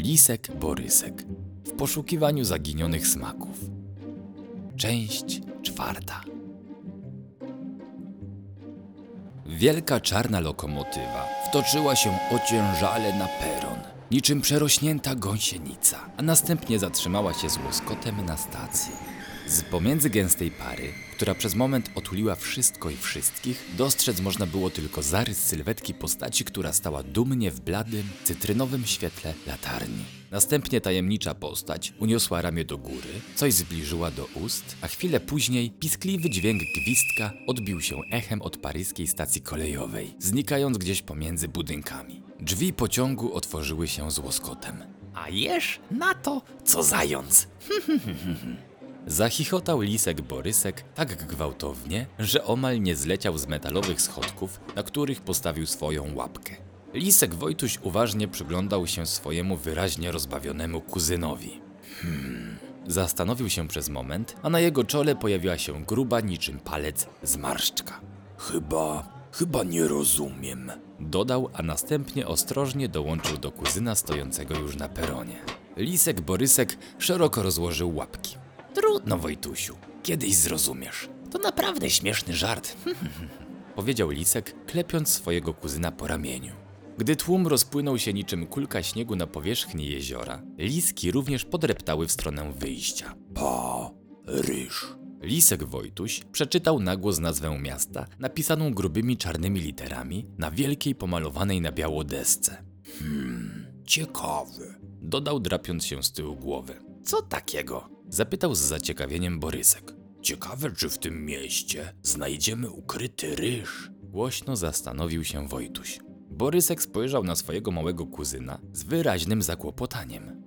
Lisek Borysek w poszukiwaniu zaginionych smaków. Część 4. Wielka czarna lokomotywa wtoczyła się ociężale na peron, niczym przerośnięta gąsienica, a następnie zatrzymała się z łoskotem na stacji. Z pomiędzy gęstej pary, która przez moment otuliła wszystko i wszystkich, dostrzec można było tylko zarys sylwetki postaci, która stała dumnie w bladym, cytrynowym świetle latarni. Następnie tajemnicza postać uniosła ramię do góry, coś zbliżyła do ust, a chwilę później piskliwy dźwięk gwizdka odbił się echem od paryskiej stacji kolejowej, znikając gdzieś pomiędzy budynkami. Drzwi pociągu otworzyły się z łoskotem. A jesz na to, co zając! Zachichotał Lisek Borysek tak gwałtownie, że omal nie zleciał z metalowych schodków, na których postawił swoją łapkę. Lisek Wojtuś uważnie przyglądał się swojemu wyraźnie rozbawionemu kuzynowi. Zastanowił się przez moment, a na jego czole pojawiła się gruba niczym palec zmarszczka. Chyba nie rozumiem, dodał, a następnie ostrożnie dołączył do kuzyna stojącego już na peronie. Lisek Borysek szeroko rozłożył łapki. Trudno, Wojtusiu, kiedyś zrozumiesz. To naprawdę śmieszny żart, powiedział Lisek, klepiąc swojego kuzyna po ramieniu. Gdy tłum rozpłynął się niczym kulka śniegu na powierzchni jeziora, liski również podreptały w stronę wyjścia. Paryż. Lisek Wojtuś przeczytał na głos nazwę miasta, napisaną grubymi czarnymi literami na wielkiej pomalowanej na biało desce. Ciekawe, dodał, drapiąc się z tyłu głowy. Co takiego? Zapytał z zaciekawieniem Borysek. Ciekawe, czy w tym mieście znajdziemy ukryty ryż? Głośno zastanowił się Wojtuś. Borysek spojrzał na swojego małego kuzyna z wyraźnym zakłopotaniem.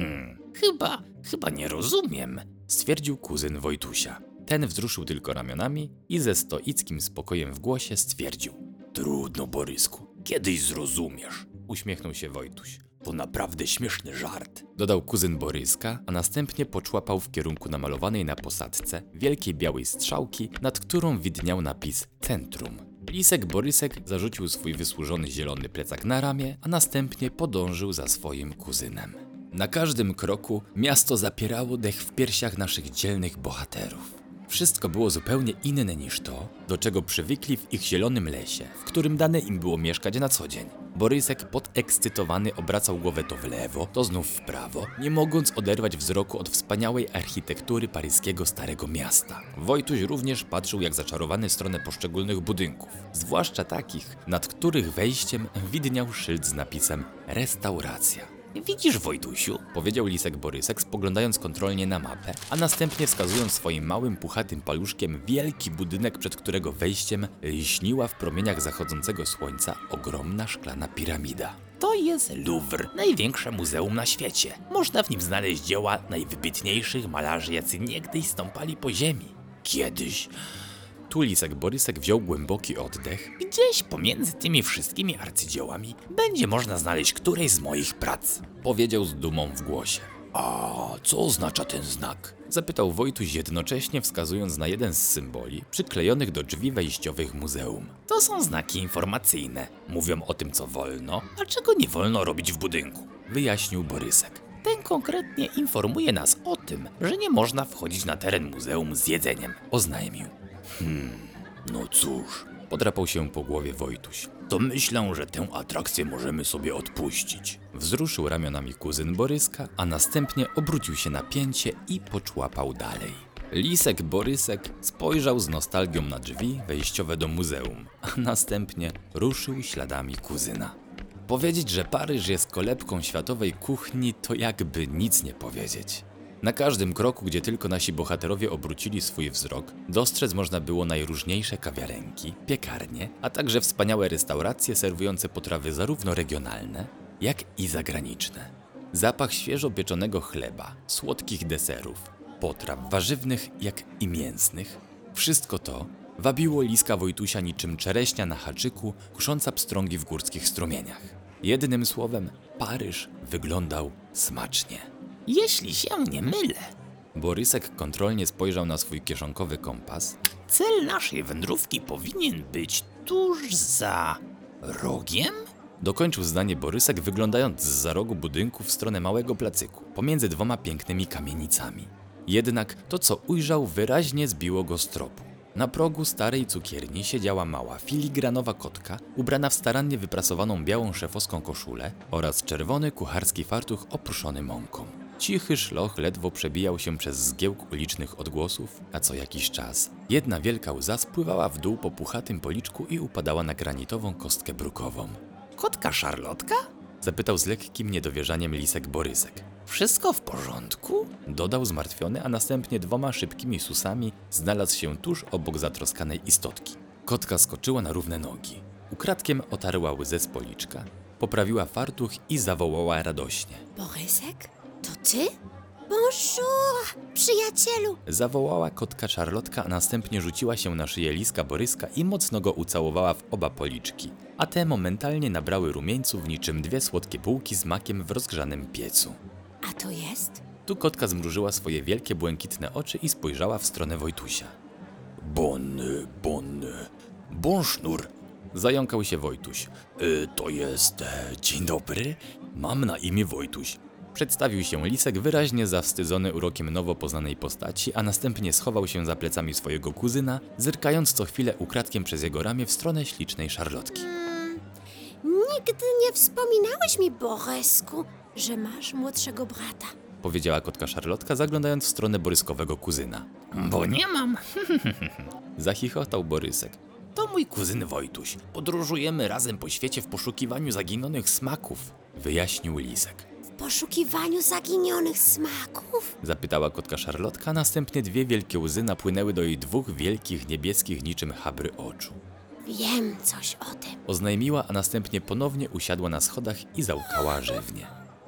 Chyba nie rozumiem, stwierdził kuzyn Wojtusia. Ten wzruszył tylko ramionami i ze stoickim spokojem w głosie stwierdził. Trudno, Borysku, kiedyś zrozumiesz, uśmiechnął się Wojtuś. To naprawdę śmieszny żart, dodał kuzyn Boryska, a następnie poczłapał w kierunku namalowanej na posadzce wielkiej białej strzałki, nad którą widniał napis Centrum. Lisek Borysek zarzucił swój wysłużony zielony plecak na ramię, a następnie podążył za swoim kuzynem. Na każdym kroku miasto zapierało dech w piersiach naszych dzielnych bohaterów. Wszystko było zupełnie inne niż to, do czego przywykli w ich zielonym lesie, w którym dane im było mieszkać na co dzień. Borysek podekscytowany obracał głowę to w lewo, to znów w prawo, nie mogąc oderwać wzroku od wspaniałej architektury paryskiego Starego Miasta. Wojtuś również patrzył jak zaczarowany w stronę poszczególnych budynków, zwłaszcza takich, nad których wejściem widniał szyld z napisem Restauracja. Widzisz, Wojtusiu, powiedział Lisek Borysek, spoglądając kontrolnie na mapę, a następnie wskazując swoim małym, puchatym paluszkiem wielki budynek, przed którego wejściem lśniła w promieniach zachodzącego słońca ogromna szklana piramida. To jest Louvre, największe muzeum na świecie. Można w nim znaleźć dzieła najwybitniejszych malarzy, jacy niegdyś stąpali po ziemi. Kiedyś... Tu Lisek Borysek wziął głęboki oddech. Gdzieś pomiędzy tymi wszystkimi arcydziełami będzie można znaleźć którejś z moich prac, powiedział z dumą w głosie. A co oznacza ten znak? Zapytał Wojtuś jednocześnie wskazując na jeden z symboli przyklejonych do drzwi wejściowych muzeum. To są znaki informacyjne. Mówią o tym, co wolno, a czego nie wolno robić w budynku, wyjaśnił Borysek. Ten konkretnie informuje nas o tym, że nie można wchodzić na teren muzeum z jedzeniem, oznajmił. No cóż, podrapał się po głowie Wojtuś. To myślę, że tę atrakcję możemy sobie odpuścić. Wzruszył ramionami kuzyn Boryska, a następnie obrócił się na pięcie i poczłapał dalej. Lisek Borysek spojrzał z nostalgią na drzwi wejściowe do muzeum, a następnie ruszył śladami kuzyna. Powiedzieć, że Paryż jest kolebką światowej kuchni, to jakby nic nie powiedzieć. Na każdym kroku, gdzie tylko nasi bohaterowie obrócili swój wzrok, dostrzec można było najróżniejsze kawiarenki, piekarnie, a także wspaniałe restauracje serwujące potrawy zarówno regionalne, jak i zagraniczne. Zapach świeżo pieczonego chleba, słodkich deserów, potraw warzywnych jak i mięsnych, wszystko to wabiło Liska Wojtusia niczym czereśnia na haczyku, kusząca pstrągi w górskich strumieniach. Jednym słowem, Paryż wyglądał smacznie. Jeśli się nie mylę, Borysek kontrolnie spojrzał na swój kieszonkowy kompas. Cel naszej wędrówki powinien być tuż za rogiem? Dokończył zdanie Borysek, wyglądając zza rogu budynku w stronę małego placyku, pomiędzy dwoma pięknymi kamienicami. Jednak to, co ujrzał, wyraźnie zbiło go z tropu. Na progu starej cukierni siedziała mała, filigranowa kotka, ubrana w starannie wyprasowaną białą szefowską koszulę oraz czerwony kucharski fartuch oprószony mąką. Cichy szloch ledwo przebijał się przez zgiełk ulicznych odgłosów, a co jakiś czas jedna wielka łza spływała w dół po puchatym policzku i upadała na granitową kostkę brukową. Kotka Szarlotka? Zapytał z lekkim niedowierzaniem lisek Borysek. Wszystko w porządku? Dodał zmartwiony, a następnie dwoma szybkimi susami znalazł się tuż obok zatroskanej istotki. Kotka skoczyła na równe nogi. Ukradkiem otarła łzę z policzka, poprawiła fartuch i zawołała radośnie. Borysek? To ty? Bonjour, przyjacielu! Zawołała kotka Szarlotka, a następnie rzuciła się na szyję liska Boryska i mocno go ucałowała w oba policzki, a te momentalnie nabrały rumieńców niczym dwie słodkie bułki z makiem w rozgrzanym piecu. A to jest? Tu kotka zmrużyła swoje wielkie błękitne oczy i spojrzała w stronę Wojtusia. Bonjour. Zająkał się Wojtuś. To jest... dzień dobry. Mam na imię Wojtuś. Przedstawił się lisek, wyraźnie zawstydzony urokiem nowo poznanej postaci, a następnie schował się za plecami swojego kuzyna, zerkając co chwilę ukradkiem przez jego ramię w stronę ślicznej Szarlotki. Nigdy nie wspominałeś mi, Borysku, że masz młodszego brata. Powiedziała kotka Szarlotka, zaglądając w stronę boryskowego kuzyna. Bo nie mam. Zachichotał Borysek. To mój kuzyn Wojtuś. Podróżujemy razem po świecie w poszukiwaniu zaginionych smaków, wyjaśnił lisek. W poszukiwaniu zaginionych smaków? Zapytała kotka Szarlotka, a następnie dwie wielkie łzy napłynęły do jej dwóch wielkich, niebieskich niczym chabry oczu. Wiem coś o tym. Oznajmiła, a następnie ponownie usiadła na schodach i załkała rzewnie.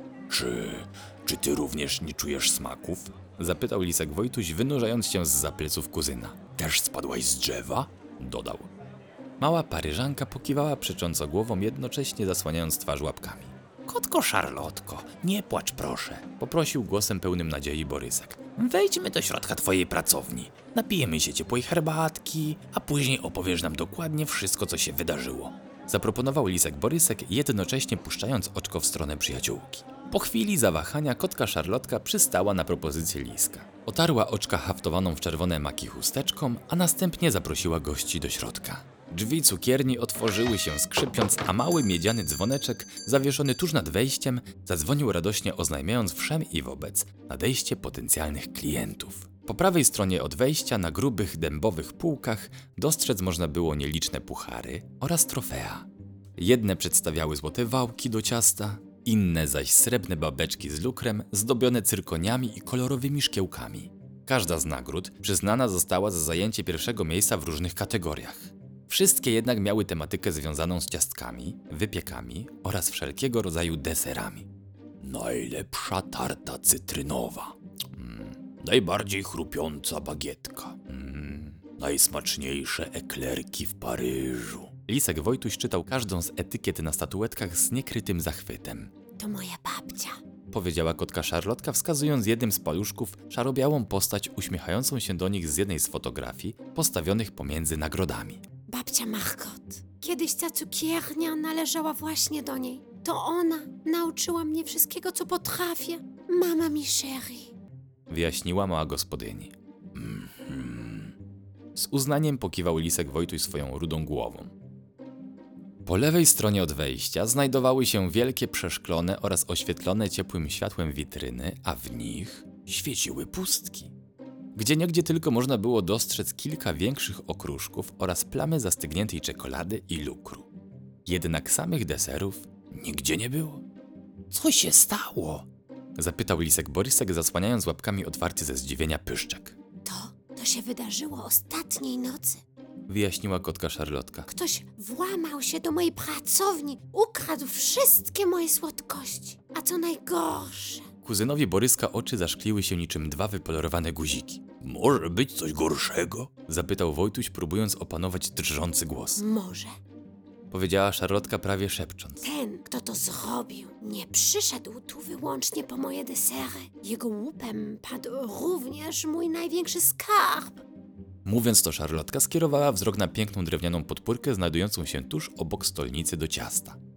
Czy ty również nie czujesz smaków? Zapytał lisek Wojtuś, wynurzając się zza pleców kuzyna. Też spadłaś z drzewa? Dodał. Mała Paryżanka pokiwała przecząco głową, jednocześnie zasłaniając twarz łapkami. Kotko Szarlotko, nie płacz proszę, poprosił głosem pełnym nadziei Borysek. Wejdźmy do środka twojej pracowni, napijemy się ciepłej herbatki, a później opowiesz nam dokładnie wszystko, co się wydarzyło. Zaproponował lisek Borysek, jednocześnie puszczając oczko w stronę przyjaciółki. Po chwili zawahania kotka Szarlotka przystała na propozycję liska. Otarła oczka haftowaną w czerwone maki chusteczką, a następnie zaprosiła gości do środka. Drzwi cukierni otworzyły się skrzypiąc, a mały miedziany dzwoneczek zawieszony tuż nad wejściem zadzwonił radośnie, oznajmiając wszem i wobec nadejście potencjalnych klientów. Po prawej stronie od wejścia na grubych dębowych półkach dostrzec można było nieliczne puchary oraz trofea. Jedne przedstawiały złote wałki do ciasta, inne zaś srebrne babeczki z lukrem zdobione cyrkoniami i kolorowymi szkiełkami. Każda z nagród przyznana została za zajęcie pierwszego miejsca w różnych kategoriach. Wszystkie jednak miały tematykę związaną z ciastkami, wypiekami oraz wszelkiego rodzaju deserami. Najlepsza tarta cytrynowa. Najbardziej chrupiąca bagietka. Najsmaczniejsze eklerki w Paryżu. Lisek Wojtuś czytał każdą z etykiet na statuetkach z niekrytym zachwytem. To moja babcia. Powiedziała kotka Szarlotka, wskazując jednym z paluszków szarobiałą postać uśmiechającą się do nich z jednej z fotografii postawionych pomiędzy nagrodami. Babcia Margot. Kiedyś ta cukiernia należała właśnie do niej. To ona nauczyła mnie wszystkiego, co potrafię. Mama mi chérie. Wyjaśniła mała gospodyni. Z uznaniem pokiwał lisek Wojtuś swoją rudą głową. Po lewej stronie od wejścia znajdowały się wielkie przeszklone oraz oświetlone ciepłym światłem witryny, a w nich świeciły pustki. Gdzieniegdzie tylko można było dostrzec kilka większych okruszków oraz plamy zastygniętej czekolady i lukru. Jednak samych deserów nigdzie nie było. Co się stało? Zapytał lisek Borysek, zasłaniając łapkami otwarty ze zdziwienia pyszczek. To się wydarzyło ostatniej nocy. Wyjaśniła kotka Szarlotka. Ktoś włamał się do mojej pracowni, ukradł wszystkie moje słodkości. A co najgorsze... Kuzynowi Boryska oczy zaszkliły się niczym dwa wypolerowane guziki. Może być coś gorszego? Zapytał Wojtuś, próbując opanować drżący głos. Może. Powiedziała Szarlotka prawie szepcząc. Ten, kto to zrobił, nie przyszedł tu wyłącznie po moje desery. Jego łupem padł również mój największy skarb. Mówiąc to, Szarlotka skierowała wzrok na piękną drewnianą podpórkę znajdującą się tuż obok stolnicy do ciasta.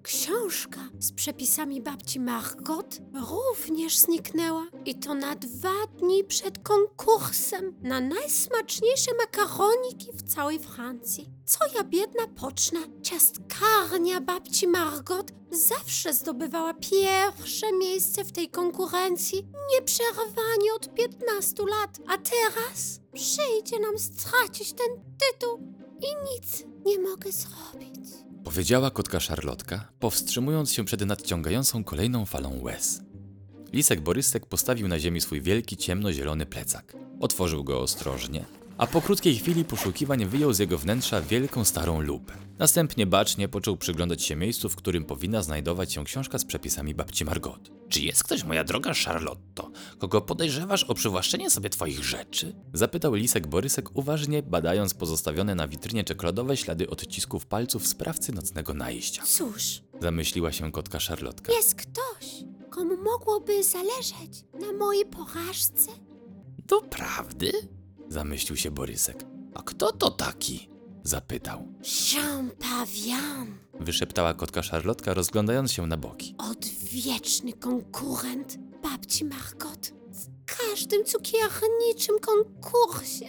książka z przepisami babci Margot również zniknęła. I to na 2 dni przed konkursem na najsmaczniejsze makaroniki w całej Francji. Co ja biedna pocznę? Ciastkarnia babci Margot zawsze zdobywała pierwsze miejsce w tej konkurencji, nieprzerwanie od 15 lat. A teraz przyjdzie nam stracić ten tytuł i nic nie mogę zrobić. Powiedziała kotka Szarlotka, powstrzymując się przed nadciągającą kolejną falą łez. Lisek Borysek postawił na ziemi swój wielki, ciemnozielony plecak. Otworzył go ostrożnie, a po krótkiej chwili poszukiwań wyjął z jego wnętrza wielką starą lupę. Następnie bacznie począł przyglądać się miejscu, w którym powinna znajdować się książka z przepisami babci Margot. Czy jest ktoś, moja droga Charlotto, kogo podejrzewasz o przywłaszczenie sobie twoich rzeczy? Zapytał Lisek Borysek uważnie, badając pozostawione na witrynie czekoladowe ślady odcisków palców sprawcy nocnego najścia. Cóż, Zamyśliła się kotka Szarlotka. jest ktoś, komu mogłoby zależeć na mojej porażce? Doprawdy? Zamyślił się Borysek. A kto to taki? Zapytał. Jean Pavian, Wyszeptała kotka Szarlotka, rozglądając się na boki. odwieczny konkurent babci Margot w każdym cukierniczym konkursie.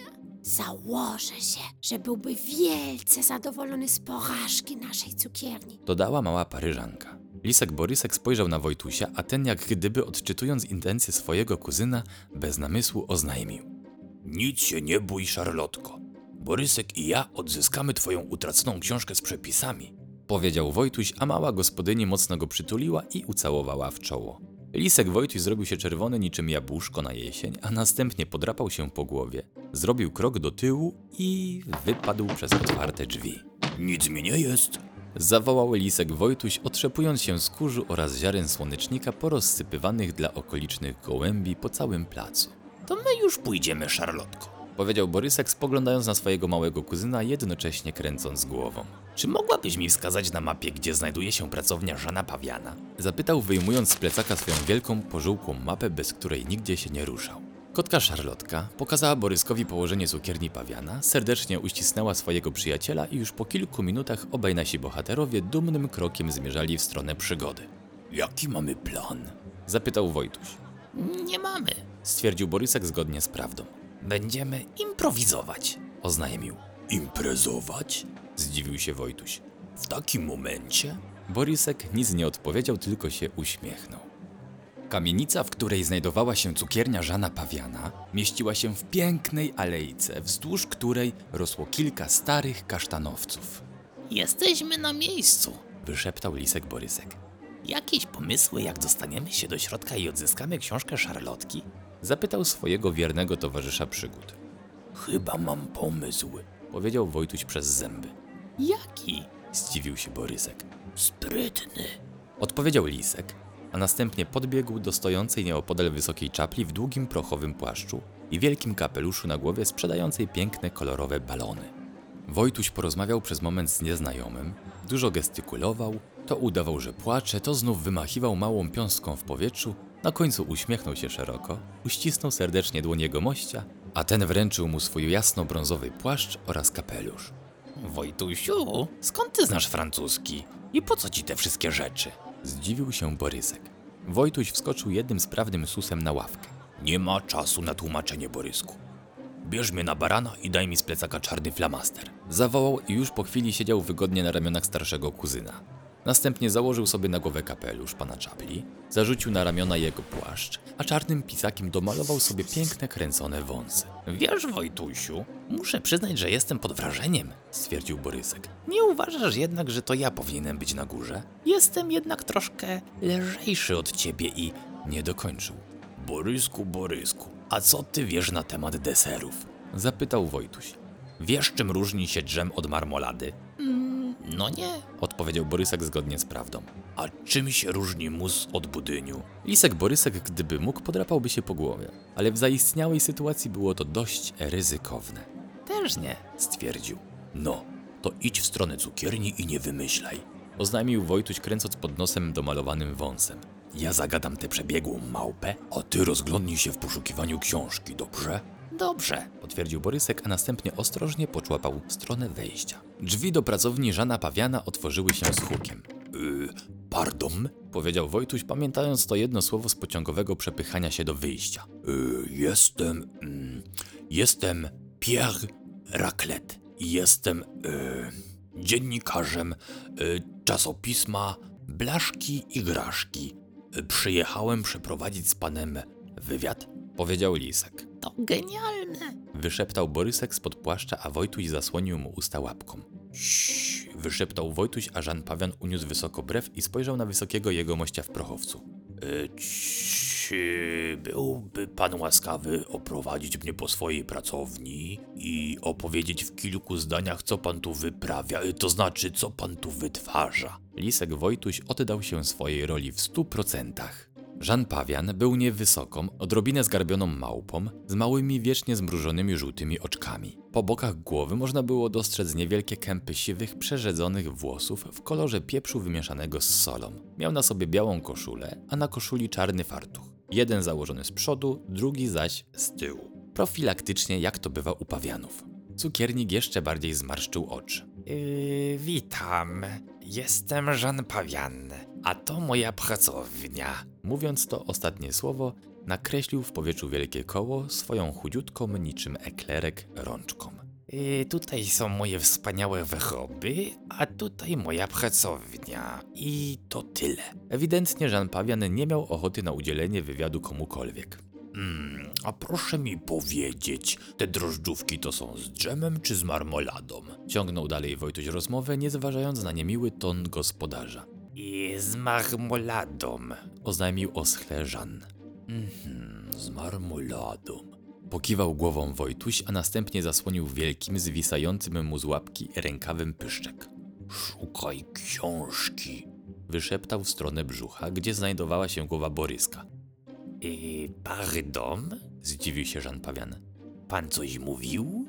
Założę się, że byłby wielce zadowolony z porażki naszej cukierni. Dodała mała Paryżanka. Lisek Borysek spojrzał na Wojtusia, a ten jak gdyby odczytując intencje swojego kuzyna, bez namysłu oznajmił. Nic się nie bój, Szarlotko. Borysek i ja odzyskamy twoją utraconą książkę z przepisami. Powiedział Wojtuś, a mała gospodyni mocno go przytuliła i ucałowała w czoło. Lisek Wojtuś zrobił się czerwony niczym jabłuszko na jesień, a następnie podrapał się po głowie, zrobił krok do tyłu i wypadł przez otwarte drzwi. Nic mi nie jest! Zawołał Lisek Wojtuś, otrzepując się z kurzu oraz ziaren słonecznika porozsypywanych dla okolicznych gołębi po całym placu. To my już pójdziemy, Szarlotko, powiedział Borysek, spoglądając na swojego małego kuzyna, jednocześnie kręcąc głową. Czy mogłabyś mi wskazać na mapie, gdzie znajduje się pracownia Jeana Paviana? Zapytał, wyjmując z plecaka swoją wielką, pożółkłą mapę, bez której nigdzie się nie ruszał. Kotka Szarlotka pokazała Boryskowi położenie cukierni Paviana, serdecznie uścisnęła swojego przyjaciela i już po kilku minutach obaj nasi bohaterowie dumnym krokiem zmierzali w stronę przygody. Jaki mamy plan? Zapytał Wojtuś. Nie mamy, stwierdził Borysek zgodnie z prawdą. Będziemy improwizować, oznajmił. Imprezować? Zdziwił się Wojtuś. W takim momencie? Borysek nic nie odpowiedział, tylko się uśmiechnął. Kamienica, w której znajdowała się cukiernia Jeana Paviana, mieściła się w pięknej alejce, wzdłuż której rosło kilka starych kasztanowców. Jesteśmy na miejscu, wyszeptał Lisek Borysek. Jakieś pomysły, jak dostaniemy się do środka i odzyskamy książkę Szarlotki? Zapytał swojego wiernego towarzysza przygód. Chyba mam pomysł, powiedział Wojtuś przez zęby. Jaki? Zdziwił się Borysek. Sprytny, odpowiedział Lisek, a następnie podbiegł do stojącej nieopodal wysokiej czapli w długim prochowym płaszczu i wielkim kapeluszu na głowie sprzedającej piękne kolorowe balony. Wojtuś porozmawiał przez moment z nieznajomym, dużo gestykulował, to udawał, że płacze, to znów wymachiwał małą piąstką w powietrzu, na końcu uśmiechnął się szeroko, uścisnął serdecznie dłoń jego mościa, a ten wręczył mu swój jasno-brązowy płaszcz oraz kapelusz. Wojtusiu, skąd ty znasz francuski? I po co ci te wszystkie rzeczy? Zdziwił się Borysek. Wojtuś wskoczył jednym sprawnym susem na ławkę. Nie ma czasu na tłumaczenie, Borysku. Bierz mnie na barana i daj mi z plecaka czarny flamaster. Zawołał i już po chwili siedział wygodnie na ramionach starszego kuzyna. Następnie założył sobie na głowę kapelusz pana czapli, zarzucił na ramiona jego płaszcz, a czarnym pisakiem domalował sobie piękne kręcone wąsy. Wiesz, Wojtusiu, muszę przyznać, że jestem pod wrażeniem, stwierdził Borysek. Nie uważasz jednak, że to ja powinienem być na górze? Jestem jednak troszkę lżejszy od ciebie i nie dokończył. Borysku, a co ty wiesz na temat deserów? Zapytał Wojtuś. Wiesz, czym różni się dżem od marmolady? No nie, odpowiedział Borysek zgodnie z prawdą. A czym się różni mus od budyniu? Lisek Borysek, gdyby mógł, podrapałby się po głowie, ale w zaistniałej sytuacji było to dość ryzykowne. Też nie, stwierdził. No, to idź w stronę cukierni i nie wymyślaj, oznajmił Wojtuś, kręcąc pod nosem domalowanym wąsem. Ja zagadam tę przebiegłą małpę, a ty rozglądnij się w poszukiwaniu książki, dobrze? Dobrze, potwierdził Borysek, a następnie ostrożnie poczłapał w stronę wejścia. Drzwi do pracowni Jeana Paviana otworzyły się z hukiem. Pardon? Powiedział Wojtuś, pamiętając to jedno słowo z pociągowego przepychania się do wyjścia. Jestem Pierre Raclette. Jestem dziennikarzem czasopisma Blaszki i Graszki. Przyjechałem przeprowadzić z panem wywiad, powiedział Lisek. To genialne. Wyszeptał Borysek spod płaszcza, a Wojtuś zasłonił mu usta łapką. Ciii, wyszeptał Wojtuś, a Żan Pawian uniósł wysoko brew i spojrzał na wysokiego jegomościa w prochowcu. Czy byłby pan łaskawy oprowadzić mnie po swojej pracowni i opowiedzieć w kilku zdaniach, co pan tu wyprawia, to znaczy, co pan tu wytwarza? Lisek Wojtuś oddał się swojej roli w 100%. Żan Pawian był niewysoką, odrobinę zgarbioną małpą, z małymi, wiecznie zmrużonymi żółtymi oczkami. Po bokach głowy można było dostrzec niewielkie kępy siwych, przerzedzonych włosów w kolorze pieprzu wymieszanego z solą. Miał na sobie białą koszulę, a na koszuli czarny fartuch. Jeden założony z przodu, drugi zaś z tyłu. Profilaktycznie, jak to bywa u pawianów. Cukiernik jeszcze bardziej zmarszczył oczy. Witam. Jestem Żan Pawian, a to moja pracownia. Mówiąc to ostatnie słowo, nakreślił w powietrzu wielkie koło swoją chudziutką, niczym eklerek, rączką. Tutaj są moje wspaniałe wyroby, a tutaj moja pracownia. I to tyle. Ewidentnie Żan Pawian nie miał ochoty na udzielenie wywiadu komukolwiek. A proszę mi powiedzieć, te drożdżówki to są z dżemem czy z marmoladą? Ciągnął dalej Wojtuś rozmowę, nie zważając na niemiły ton gospodarza. I z marmoladą. Oznajmił oschle Żan. Z marmoladą. Pokiwał głową Wojtuś, a następnie zasłonił wielkim, zwisającym mu z łapki rękawem pyszczek. Szukaj książki. Wyszeptał w stronę brzucha, gdzie znajdowała się głowa Boryska. Pardon? Zdziwił się Żan Pawian. Pan coś mówił?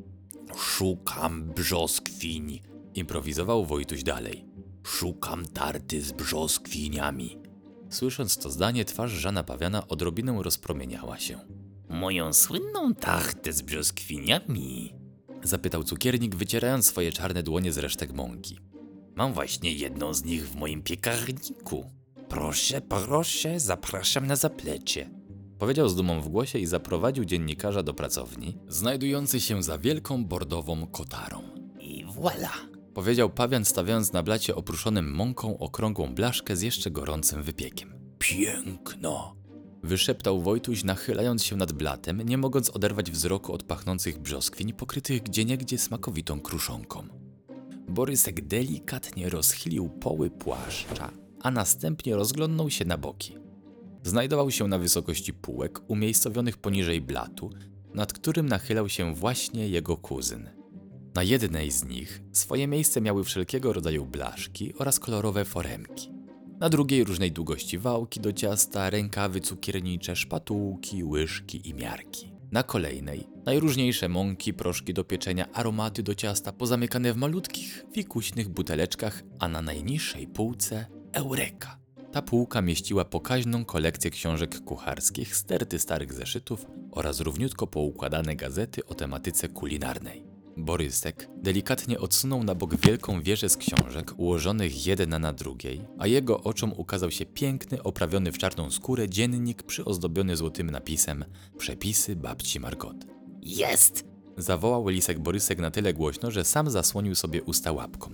Szukam brzoskwiń. Improwizował Wojtuś dalej. Szukam tarty z brzoskwiniami. Słysząc to zdanie, twarz Żana Pawiana odrobinę rozpromieniała się. Moją słynną tartę z brzoskwiniami? Zapytał cukiernik, wycierając swoje czarne dłonie z resztek mąki. Mam właśnie jedną z nich w moim piekarniku. Proszę, zapraszam na zaplecze. Powiedział z dumą w głosie i zaprowadził dziennikarza do pracowni, znajdującej się za wielką bordową kotarą. I voilà! Powiedział Pawian, stawiając na blacie opruszonym mąką okrągłą blaszkę z jeszcze gorącym wypiekiem. Piękno! Wyszeptał Wojtuś, nachylając się nad blatem, nie mogąc oderwać wzroku od pachnących brzoskwiń, pokrytych gdzieniegdzie smakowitą kruszonką. Borysek delikatnie rozchylił poły płaszcza, a następnie rozglądnął się na boki. Znajdował się na wysokości półek umiejscowionych poniżej blatu, nad którym nachylał się właśnie jego kuzyn. Na jednej z nich swoje miejsce miały wszelkiego rodzaju blaszki oraz kolorowe foremki. Na drugiej różnej długości wałki do ciasta, rękawy cukiernicze, szpatułki, łyżki i miarki. Na kolejnej najróżniejsze mąki, proszki do pieczenia, aromaty do ciasta pozamykane w malutkich, fikuśnych buteleczkach, a na najniższej półce Eureka. Ta półka mieściła pokaźną kolekcję książek kucharskich, sterty starych zeszytów oraz równiutko poukładane gazety o tematyce kulinarnej. Borysek delikatnie odsunął na bok wielką wieżę z książek ułożonych jedna na drugiej, a jego oczom ukazał się piękny, oprawiony w czarną skórę dziennik przyozdobiony złotym napisem Przepisy babci Margot. Jest! Zawołał Lisek Borysek na tyle głośno, że sam zasłonił sobie usta łapką.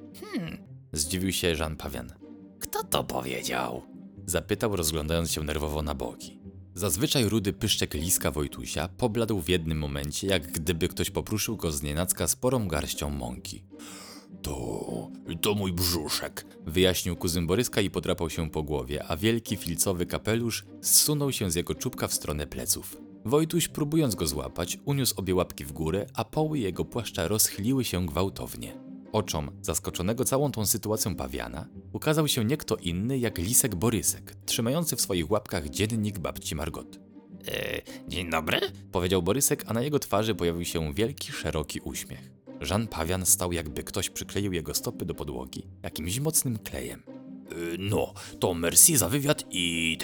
Zdziwił się Żan Pawian. Kto to powiedział? Zapytał, rozglądając się nerwowo na boki. Zazwyczaj rudy pyszczek Liska Wojtusia pobladł w jednym momencie, jak gdyby ktoś popruszył go znienacka sporą garścią mąki. To mój brzuszek, wyjaśnił kuzyn Boryska i podrapał się po głowie, a wielki filcowy kapelusz zsunął się z jego czubka w stronę pleców. Wojtuś, próbując go złapać, uniósł obie łapki w górę, a poły jego płaszcza rozchyliły się gwałtownie. Oczom zaskoczonego całą tą sytuacją pawiana ukazał się nie kto inny jak Lisek Borysek, trzymający w swoich łapkach dziennik babci Margot. Dzień dobry? Powiedział Borysek, a na jego twarzy pojawił się wielki, szeroki uśmiech. Żan Pawian stał, jakby ktoś przykleił jego stopy do podłogi jakimś mocnym klejem. No, to merci za wywiad i tego.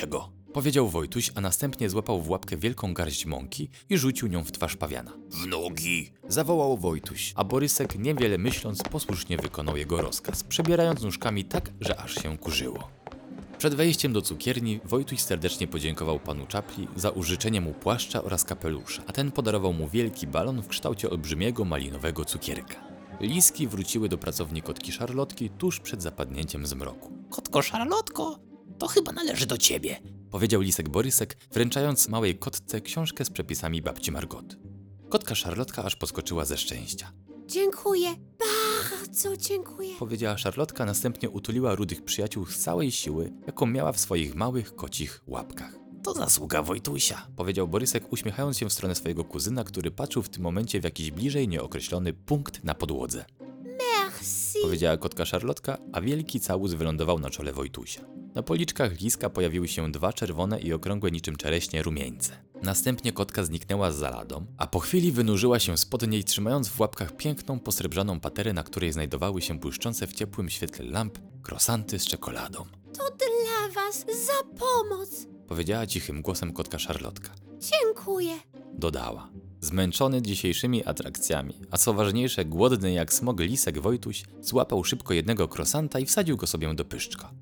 powiedział Wojtuś, a następnie złapał w łapkę wielką garść mąki i rzucił nią w twarz pawiana. W nogi! Zawołał Wojtuś, a Borysek, niewiele myśląc, posłusznie wykonał jego rozkaz, przebierając nóżkami tak, że aż się kurzyło. Przed wejściem do cukierni Wojtuś serdecznie podziękował panu Czapli za użyczenie mu płaszcza oraz kapelusza, a ten podarował mu wielki balon w kształcie olbrzymiego malinowego cukierka. Liski wróciły do pracowni kotki Szarlotki tuż przed zapadnięciem zmroku. Kotko Szarlotko, to chyba należy do ciebie. Powiedział lisek Borysek, wręczając małej kotce książkę z przepisami babci Margot. Kotka Szarlotka aż podskoczyła ze szczęścia. Dziękuję, bardzo dziękuję. Powiedziała Szarlotka, następnie utuliła rudych przyjaciół z całej siły, jaką miała w swoich małych kocich łapkach. To zasługa Wojtusia. Powiedział Borysek, uśmiechając się w stronę swojego kuzyna, który patrzył w tym momencie w jakiś bliżej nieokreślony punkt na podłodze. Merci. Powiedziała kotka Szarlotka, a wielki całus wylądował na czole Wojtusia. Na policzkach liska pojawiły się 2 czerwone i okrągłe niczym czereśnie rumieńce. Następnie kotka zniknęła za ladą, a po chwili wynurzyła się spod niej, trzymając w łapkach piękną, posrebrzaną paterę, na której znajdowały się błyszczące w ciepłym świetle lamp krosanty z czekoladą. To dla was za pomoc. Powiedziała cichym głosem kotka Szarlotka. Dziękuję. Dodała. Zmęczony dzisiejszymi atrakcjami, a co ważniejsze, głodny jak smog lisek Wojtuś, złapał szybko jednego krosanta i wsadził go sobie do pyszczka.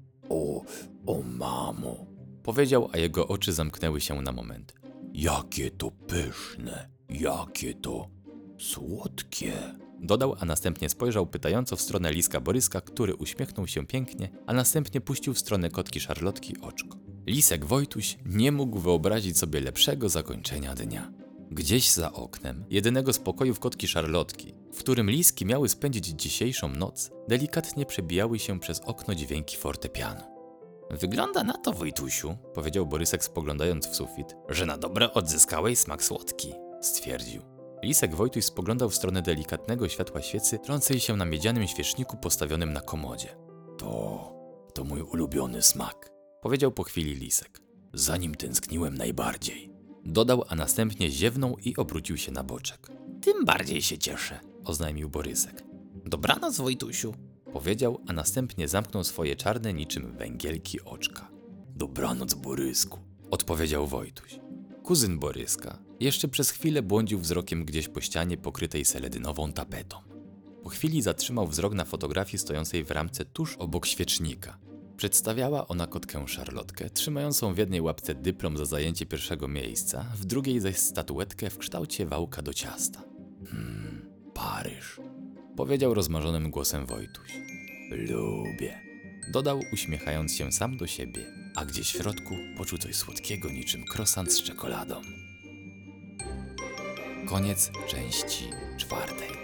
O mamo, powiedział, a jego oczy zamknęły się na moment. Jakie to pyszne, jakie to słodkie. Dodał, a następnie spojrzał pytająco w stronę liska Boryska, który uśmiechnął się pięknie, a następnie puścił w stronę kotki Szarlotki oczko. Lisek Wojtuś nie mógł wyobrazić sobie lepszego zakończenia dnia. Gdzieś za oknem, jedynego z pokojów kotki Szarlotki, w którym liski miały spędzić dzisiejszą noc, delikatnie przebijały się przez okno dźwięki fortepianu. Wygląda na to, Wojtusiu, Powiedział Borysek, spoglądając w sufit. że na dobre odzyskałeś smak słodki. Stwierdził. Lisek Wojtuś spoglądał w stronę delikatnego światła świecy, trącej się na miedzianym świeczniku postawionym na komodzie. To mój ulubiony smak, powiedział po chwili lisek. Za nim tęskniłem najbardziej. Dodał, a następnie ziewnął i obrócił się na boczek. Tym bardziej się cieszę. Oznajmił Borysek. Dobranoc, Wojtusiu. Powiedział, a następnie zamknął swoje czarne niczym węgielki oczka. Dobranoc, Borysku, odpowiedział Wojtuś. Kuzyn Boryska jeszcze przez chwilę błądził wzrokiem gdzieś po ścianie pokrytej seledynową tapetą. Po chwili zatrzymał wzrok na fotografii stojącej w ramce tuż obok świecznika. Przedstawiała ona kotkę Szarlotkę, trzymającą w jednej łapce dyplom za zajęcie pierwszego miejsca, w drugiej zaś statuetkę w kształcie wałka do ciasta. Paryż, powiedział rozmarzonym głosem Wojtuś. Lubię, dodał, uśmiechając się sam do siebie, a gdzieś w środku poczuł coś słodkiego niczym krosant z czekoladą. Koniec części 4.